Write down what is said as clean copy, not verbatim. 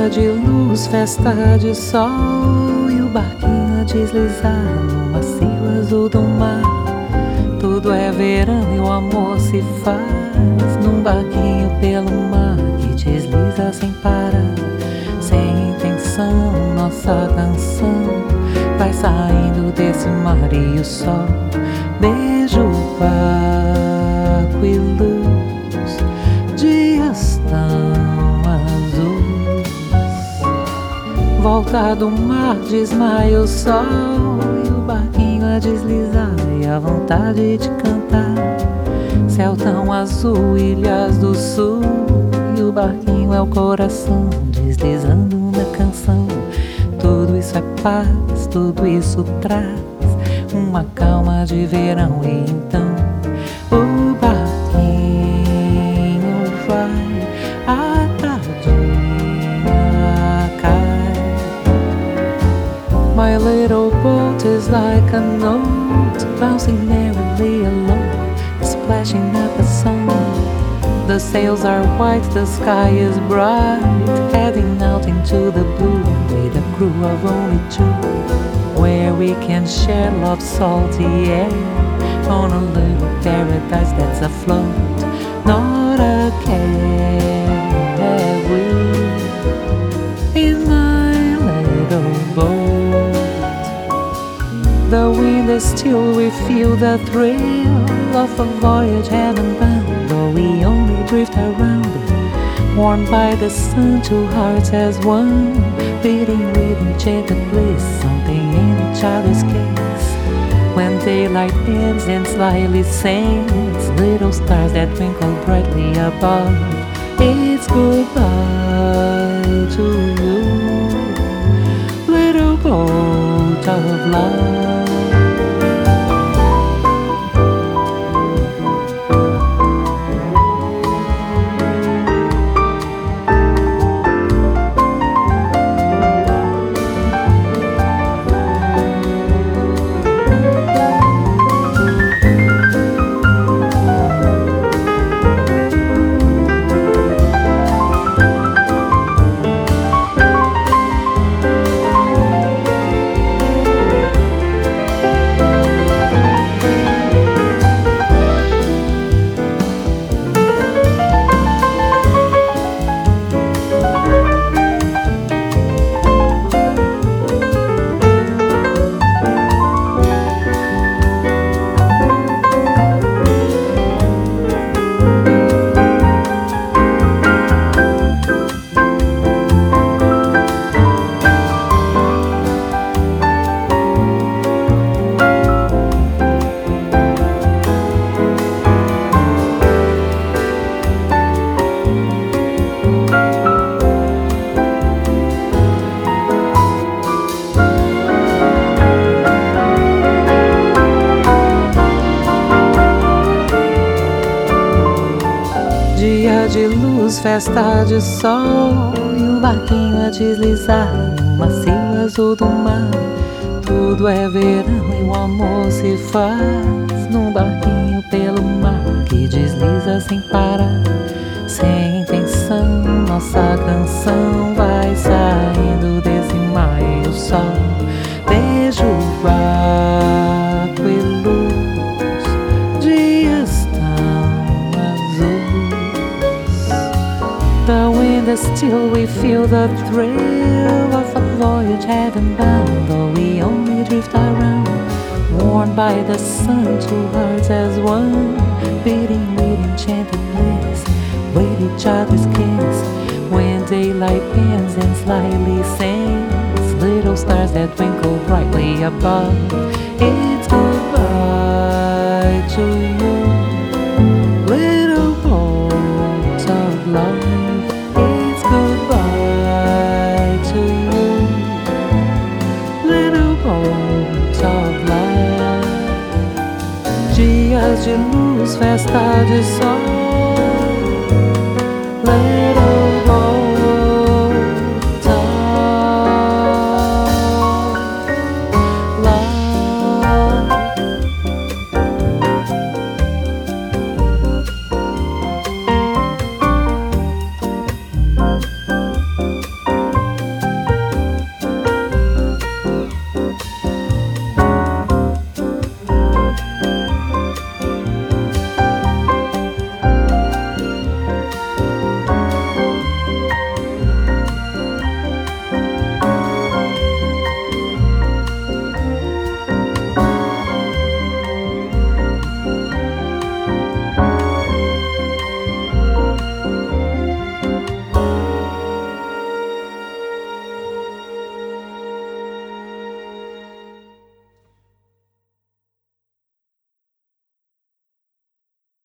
Dia de luz, festa de sol, e o barquinho a deslizar no macio azul do mar. Tudo é verão e o amor se faz num barquinho pelo mar que desliza sem parar. Sem intenção, nossa canção vai saindo desse mar e o sol beija o barco e luz, dias tão azuis. Volta do mar, desmaia o sol, e o barquinho a deslizar e a vontade de cantar. Céu tão azul, ilhas do sul, e o barquinho é o coração deslizando na canção. Tudo isso é paz, tudo isso traz uma calma de verão. E então o barquinho vai, a tardinha cai. My little boat is like a note, bouncing merrily along, splashing up a song. The sails are white, the sky is bright, heading out into the blue with a crew of only two, where we can share love's salty air on a little paradise that's afloat, not a care in my little boat. The wind is still, we feel the thrill of a voyage heaven bound, though we only drift around, warmed by the sun, two hearts as one, beating with enchanted bliss, something in each other's kiss. When daylight ends and slyly sinks, little stars that twinkle brightly above, it's goodbye to you, little boat of love. Dia de luz, festa de sol, e o barquinho a deslizar no macio azul do mar. Tudo é verão e o amor se faz num barquinho pelo mar que desliza sem parar. Sem intenção, nossa canção vai saindo desse mar e o sol beija o barco e luz, dias tão azuis. The wind is still, we feel the thrill of a voyage heaven bound, though we only drift around, warmed by the sun, two hearts as one, beating with enchanted bliss, with each other's kiss. When daylight ends and slyly sinks, little stars that twinkle brightly above, it's goodbye to you, little boat of love. It's goodbye to you, little boat of love. Dias de luz, festa de sol,